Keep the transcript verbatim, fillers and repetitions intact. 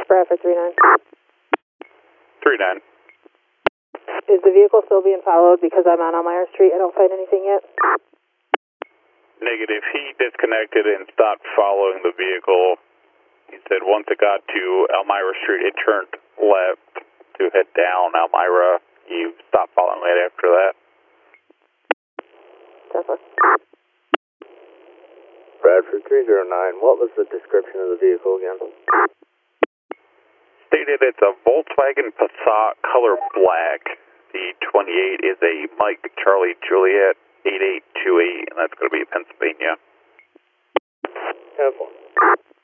Bradford three nine. three nine. Is the vehicle still being followed because I'm on Elmira Street? I don't find anything yet. Negative. He disconnected and stopped following the vehicle. He said once it got to Elmira Street, it turned left to head down Elmira. You stopped following right after that. Definitely. Bradford three zero nine, what was the description of the vehicle again? Stated it's a Volkswagen Passat, color black. The twenty-eight is a Mike Charlie Juliet eight eight two eight, and that's going to be Pennsylvania. ten four.